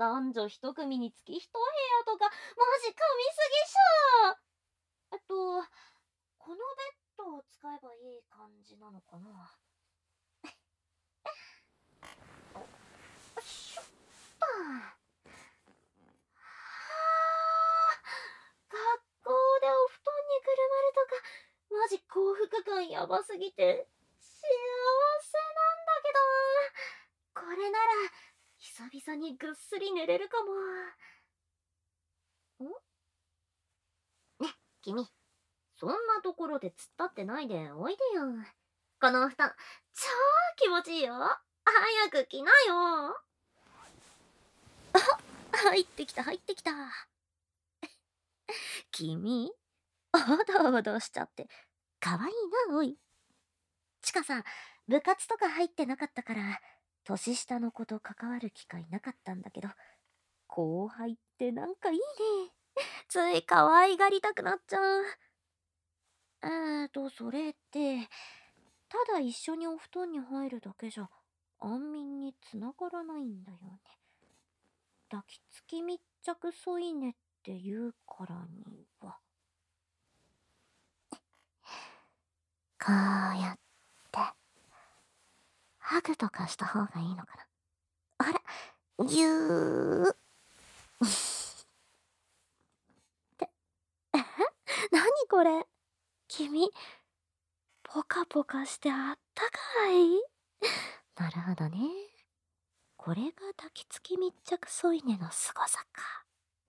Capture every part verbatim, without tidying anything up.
男女一組につき一部屋とか、マジ神すぎしょ。えっと、このベッドを使えばいい感じなのかな。しょっと。学校でお布団にくるまるとか、マジ幸福感やばすぎて、幸せなんだけど、これなら、久々にぐっすり寝れるかも。んね、君、そんなところで突っ立ってないでおいでよ。このお布団、超気持ちいいよ。早く来なよ。あ、入ってきた入ってきた。君、おどおどしちゃって、かわいいな、おい。ちかさ、部活とか入ってなかったから、年下の子と関わる機会なかったんだけど、後輩ってなんかいいね。つい可愛がりたくなっちゃう。えーと、それって、ただ一緒にお布団に入るだけじゃ、安眠につながらないんだよね。抱きつき密着添い寝って言うからには。こうやって、ハグとかした方がいいのかな。あら、ぎゅー。って、え何これ。君、ポカポカしてあったかい。なるほどね。これが抱きつき密着添い寝の凄さか。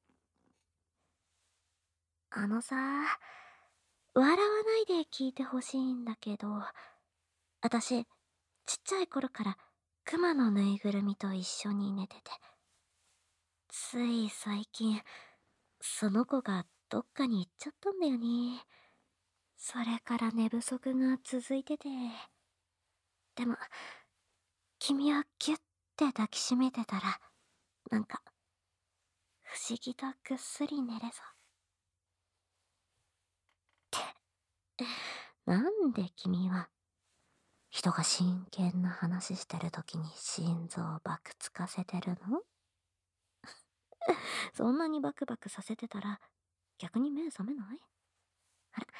あのさ、笑わないで聞いてほしいんだけど、私、ちっちゃい頃からクマのぬいぐるみと一緒に寝てて、つい最近、その子がどっかに行っちゃったんだよね。それから寝不足が続いてて。でも、君はギュッて抱きしめてたら、なんか、不思議とぐっすり寝れそう。って、なんで君は、人が真剣な話してる時に心臓をバクつかせてるの？そんなにバクバクさせてたら、逆に目覚めない？あら、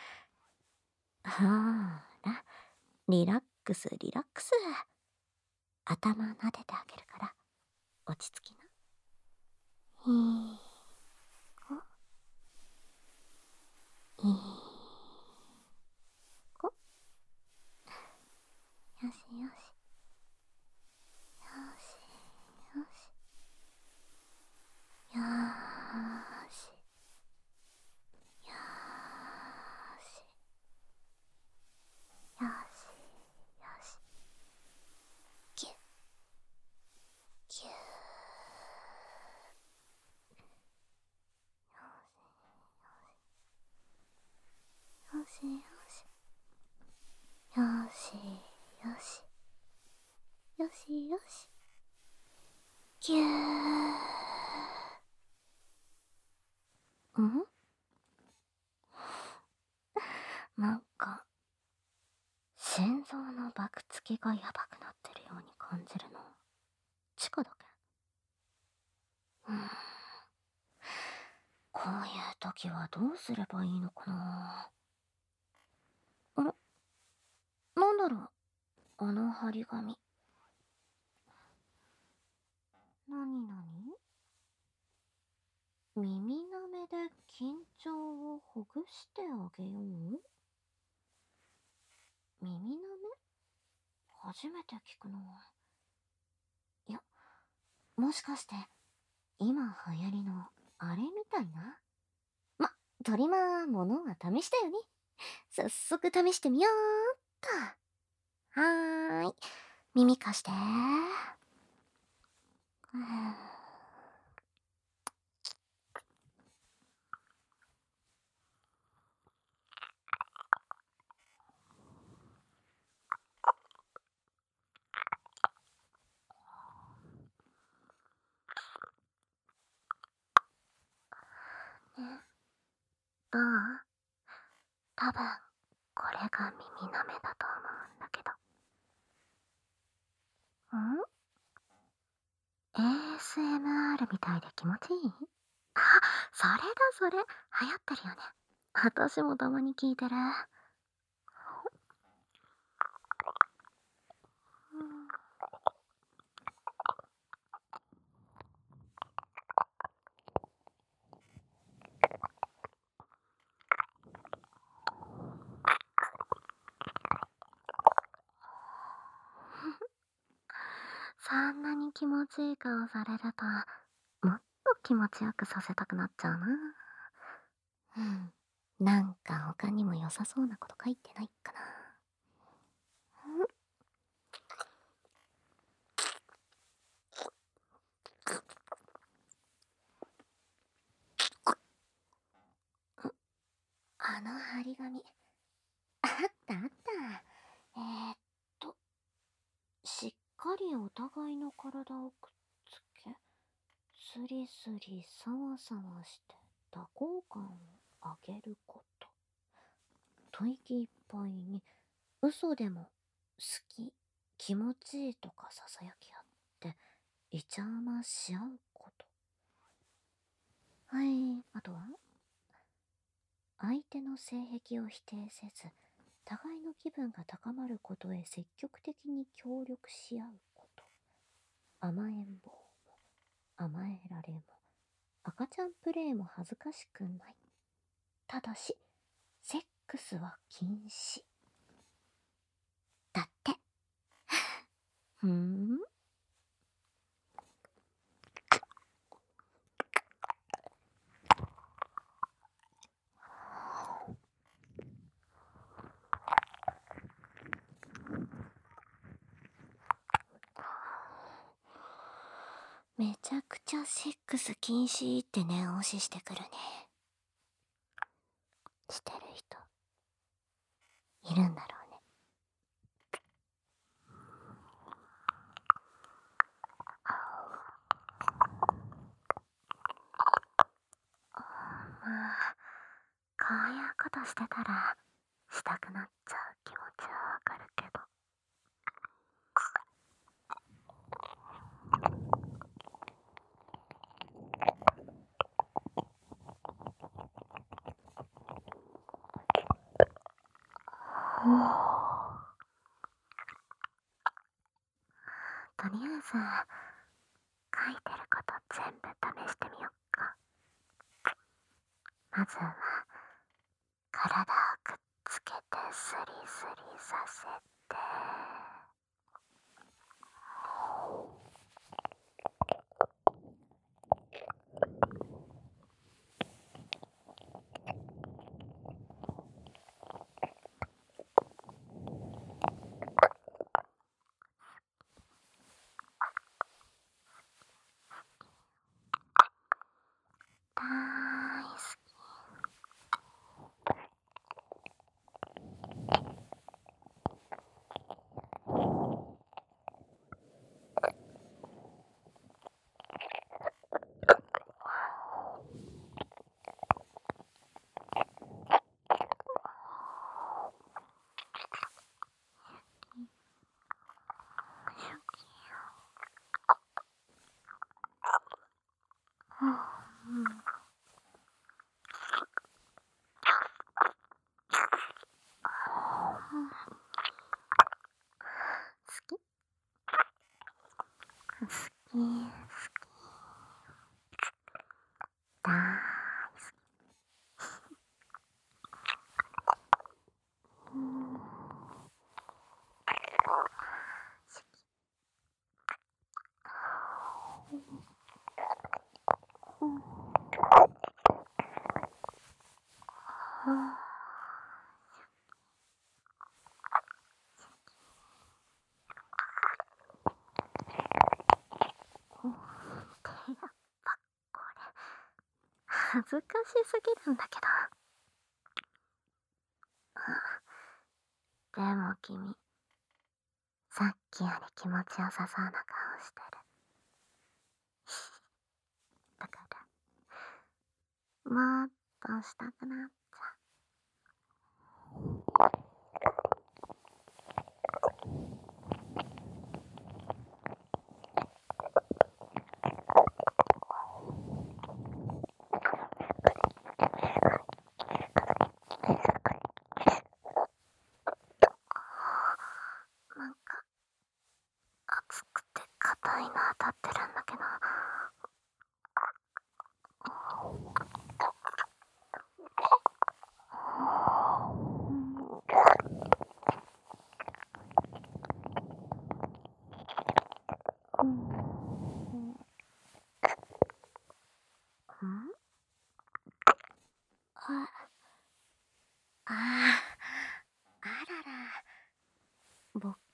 はーら、リラックスリラックス。頭撫でてあげるから、落ち着きな。いい子、いい子。よしよし。よしよし。よーし。よーし。よしよし。キュッキュー。よしよし。よしよし。よしよし。ぎゅー。んなんか、心臓のバクつきがやばくなってるように感じるの。チカだけ。うーん。こういう時はどうすればいいのかな。あれ、なんだろう、あの張り紙。なになに？耳なめで緊張をほぐしてあげよう？耳なめ？初めて聞くの。いや、もしかして、今流行りのあれみたいな。ま、とりまあ、ものは試したよね。早速試してみようっと。はーい。耳貸して。どう？多分、これが耳なめだと思うんだけど。ん？ エーエスエムアール みたいで気持ちいい？あ、それだそれ。流行ってるよね。私もたまに聞いてる。そんなに気持ちいい顔されると、もっと気持ちよくさせたくなっちゃうな。うん。なんか他にも良さそうなこと書いてないかな。あの張り紙。あったあった。えー、っと、しっかりお互いの体をくっつけ、スリスリサワサワして多幸感をあげること。吐息いっぱいに嘘でも好き、気持ちいいとかささやき合っていちゃまし合うこと。はい、あとは相手の性癖を否定せず、互いの気分が高まることへ積極的に協力し合うこと。甘えん坊も甘えられも赤ちゃんプレイも恥ずかしくない。ただし、セックスは禁止。だって。ふーん。めちゃくちゃセックス禁止って念押ししてくるね。してる人いるんだろうね。まあ、こういうことしてたらしたくなっちゃう気持ちはわかるけど。とりあえず書いてること全部試してみよっか。まずは体をくっつけてスリスリさせて、だーい好き。好き好き好きだーい好き。うん恥ずかしすぎるんだけど。でも君、さっきより気持ちよさそうな顔してる。だからもっとしたくなっちゃ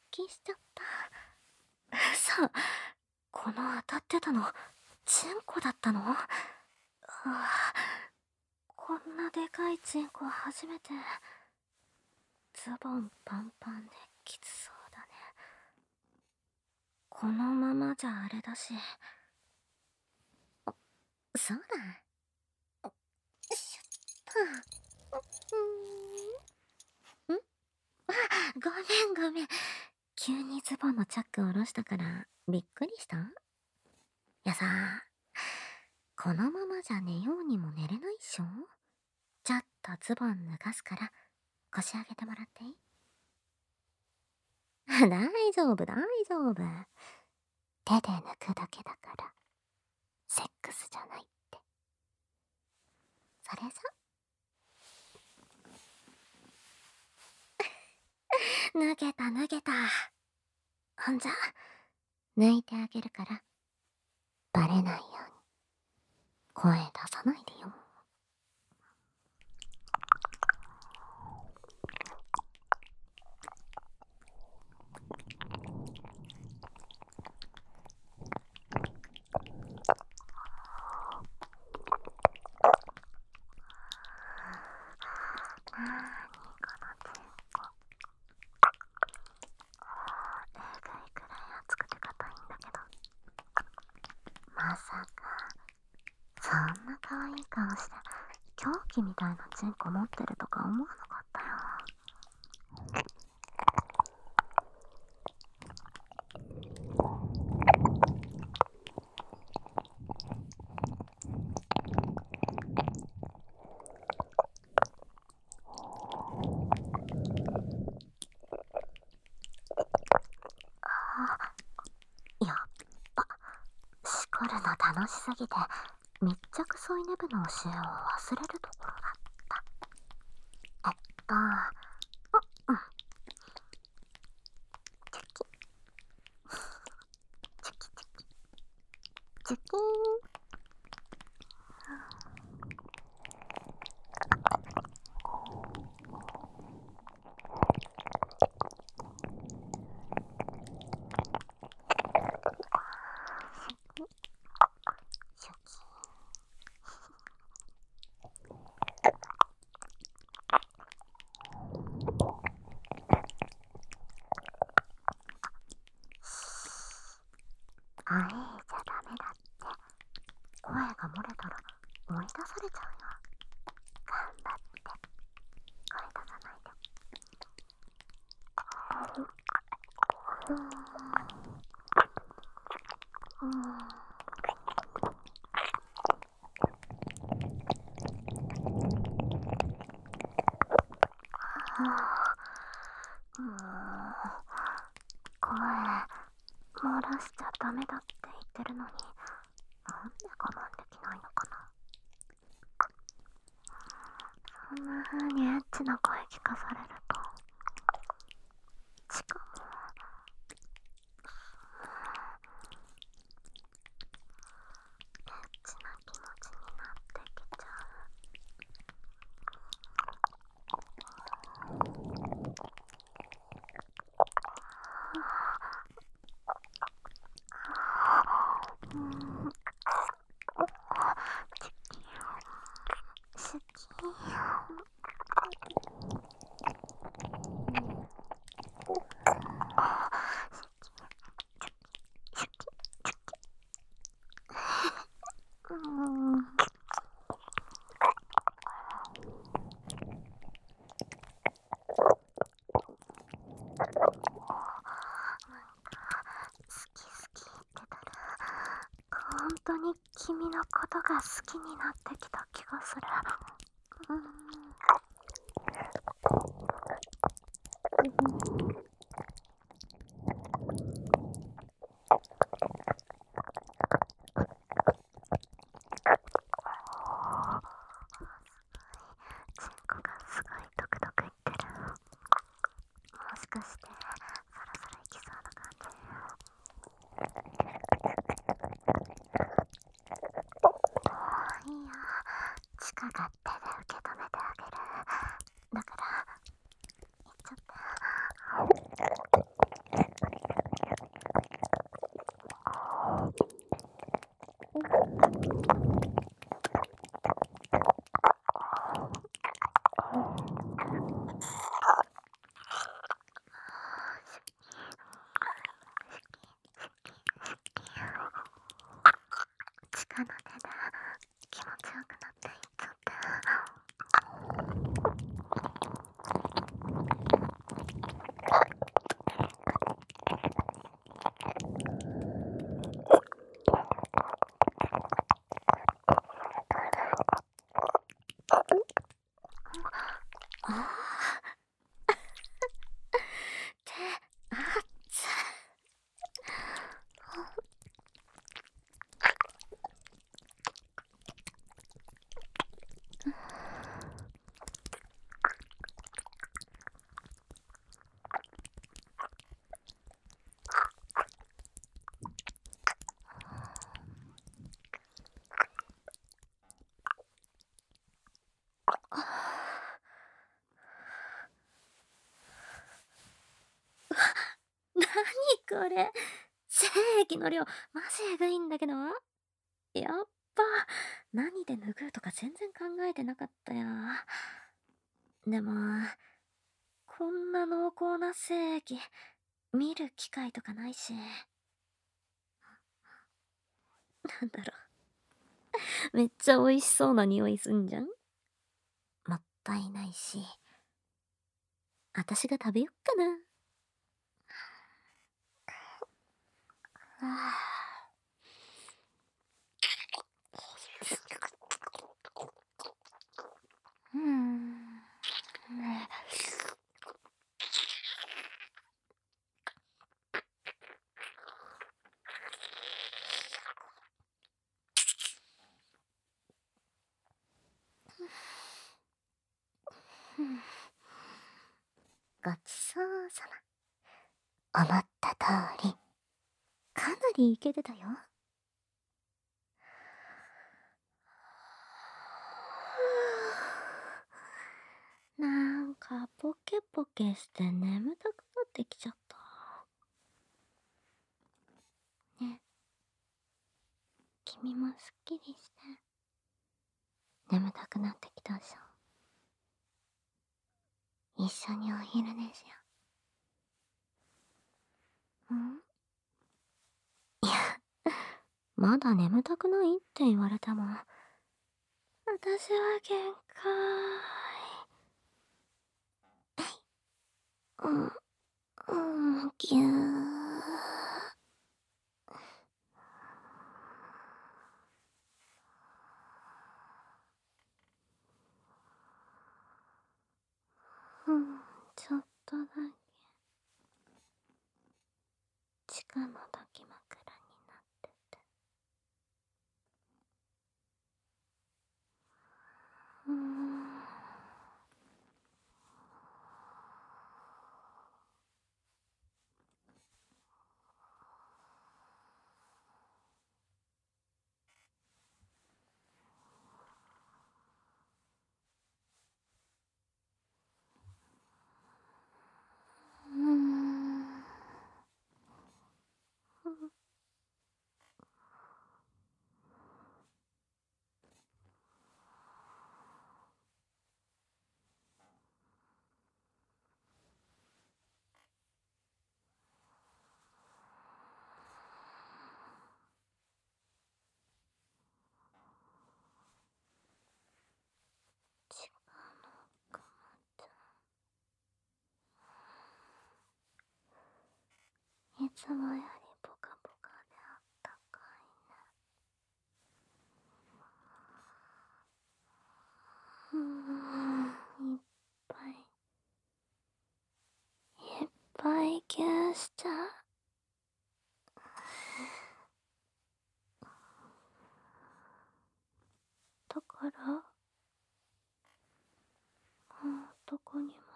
気しちゃった。さあ、この当たってたの、チンコだったの？ああ、こんなでかいチンコ初めて。ズボンパンパンできつそうだね。このままじゃあれだし。そうだ。よいしょっと。んんあ、ごめんごめん。急にズボンのチャック下ろしたからびっくりした？いやさ、このままじゃ寝ようにも寝れないっしょ？ちょっとズボン脱がすから腰上げてもらっていい？大丈夫大丈夫。手で抜くだけだからセックスじゃないって。それじゃ脱げた脱げた。ほんじゃ抜いてあげるからバレないように声出さないでよ。まさかそんな可愛い顔して狂気みたいなチンコ持ってるとか思わなかったよ。やっぱしこるの楽しすぎて密着添い寝部の教えを忘れるところだった。えっとうんうんチュキチュキチュキチュキーン。シュキあえじゃダメだって。声が漏れたら追い出されちゃうよ。頑張って声出さないで。うんうんもう声漏らしちゃダメだって言ってるのになんで我慢できないのかな。そんな風にエッチな声聞かされるとしかもエッチな気持ちになってきちゃう。うん好き。うん好き好き言ってたら本当に君のことが好きになってきた気がする。うんチンコがすごいドクドクいってる。もしかしてそろそろいきそうな感じ。いいよ、チカがってああ。手、あっつ。なにこれ。精液の量、マジえぐいんだけど。やっば。何で拭うとか全然考えてなかったや。でも、こんな濃厚な精液、見る機会とかないし。なんだろう。めっちゃ美味しそうな匂いすんじゃん。もったいないし。あたしが食べよっかな。はぁ。うーん。ごちそうさま。思った通り、かなりイケてたよ。なんかポケポケして眠たくなってきちゃった。ね、君もすっきりして。眠たくなってきたでしょ。一緒にお昼寝しよう。ん？いや、まだ眠たくないって言われても、私は限界。うん、うん、ぎゅー。うん、ちょっとだけ。地下の抱き枕になってて。うーん。うーん。地下のかまちゃん。いつもよりポカポカであったかいね。うーん、いっぱいいっぱいギューしちゃう。だから、もうどこにも